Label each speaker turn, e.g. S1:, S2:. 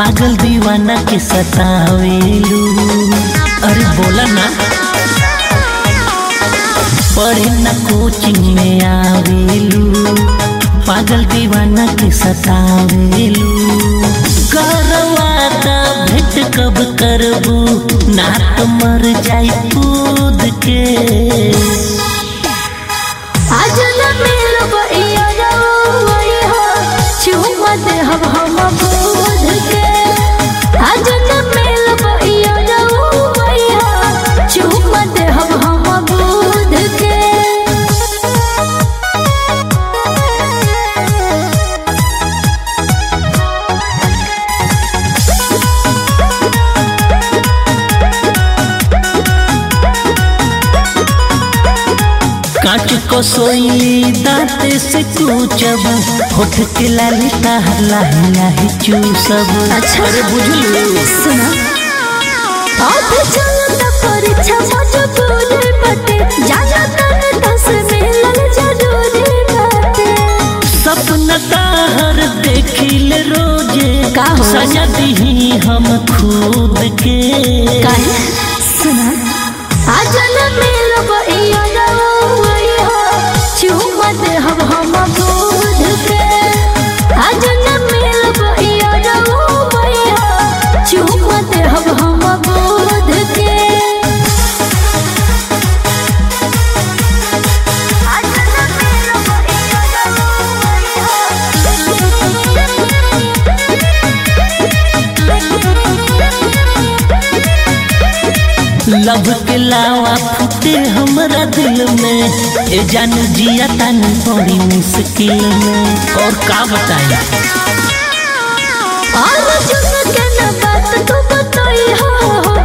S1: पागल दीवाना के सतावेलू। अरे बोला ना, पढ़े ना कोचिंग में आवेलू, पागल दीवाना के सतावेलू। करवाता भेंट कब करबू, ना तो मर जाई कूद के।
S2: आज न मिलब इया जाई हो, चुमा दे हम बोध के। आज न मिलब इया जाई हो, चुमा दे हम बोध के।
S1: कांच को सोई दांत से कूचब, होठ के लाली ताहर लाही लाही चूसब।
S2: अच्छा।
S1: अरे बुझलू,
S2: सुना अब चलता परीक्षा मजबूरी बटे, जाना तन दस मिलल जरूरी बटे।
S1: सपना ताहर देखिल रोजे,
S2: का हो?
S1: सजा दीही हम खुद के।
S2: काहे? सुना आज न मिलब इया जाई हो, चुमा दे हम बोध के। आज न मिलब इया जाई हो, चुमा दे हम बोध के। आज न मिलब इया
S1: लब के लावा फूटे हमरा दिल में, ए जानू जिया तानी बड़ी मुश्किल में। और का बताई,
S2: आज जुन के न बात तू बताई हो,